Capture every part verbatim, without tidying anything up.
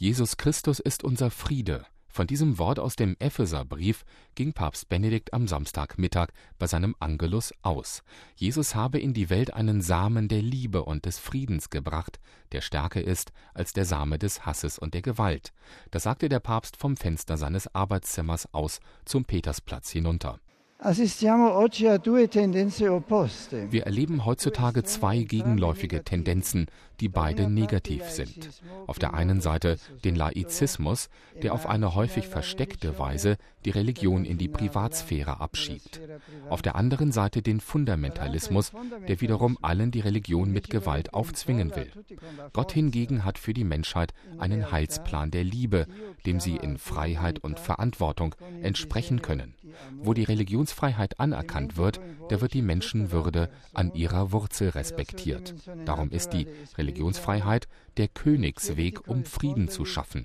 Jesus Christus ist unser Friede. Von diesem Wort aus dem Epheserbrief ging Papst Benedikt am Samstagmittag bei seinem Angelus aus. Jesus habe in die Welt einen Samen der Liebe und des Friedens gebracht, der stärker ist als der Same des Hasses und der Gewalt. Das sagte der Papst vom Fenster seines Arbeitszimmers aus zum Petersplatz hinunter. Wir erleben heutzutage zwei gegenläufige Tendenzen, die beide negativ sind. Auf der einen Seite den Laizismus, der auf eine häufig versteckte Weise die Religion in die Privatsphäre abschiebt. Auf der anderen Seite den Fundamentalismus, der wiederum allen die Religion mit Gewalt aufzwingen will. Gott hingegen hat für die Menschheit einen Heilsplan der Liebe, dem sie in Freiheit und Verantwortung entsprechen können. Wo die Religionsfreiheit anerkannt wird, da wird die Menschenwürde an ihrer Wurzel respektiert. Darum ist die Religionsfreiheit der Königsweg, um Frieden zu schaffen.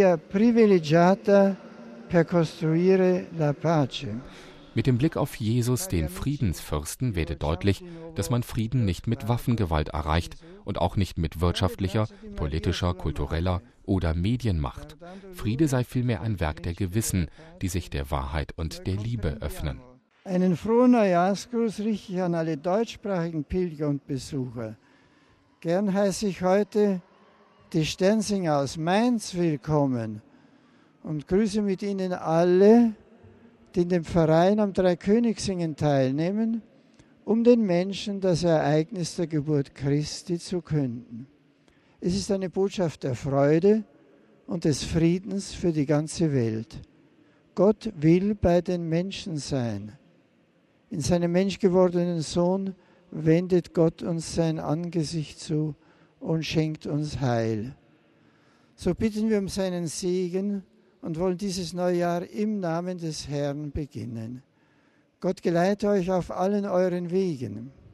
Mit dem Blick auf Jesus, den Friedensfürsten, werde deutlich, dass man Frieden nicht mit Waffengewalt erreicht und auch nicht mit wirtschaftlicher, politischer, kultureller oder Medienmacht. Friede sei vielmehr ein Werk der Gewissen, die sich der Wahrheit und der Liebe öffnen. Einen frohen Neujahrsgruß richte ich an alle deutschsprachigen Pilger und Besucher. Gern heiße ich heute die Sternsinger aus Mainz willkommen und grüße mit ihnen alle, die in dem Verein am Dreikönigssingen teilnehmen, um den Menschen das Ereignis der Geburt Christi zu künden. Es ist eine Botschaft der Freude und des Friedens für die ganze Welt. Gott will bei den Menschen sein. In seinem menschgewordenen Sohn wendet Gott uns sein Angesicht zu und schenkt uns Heil. So bitten wir um seinen Segen und wollen dieses neue Jahr im Namen des Herrn beginnen. Gott geleite euch auf allen euren Wegen.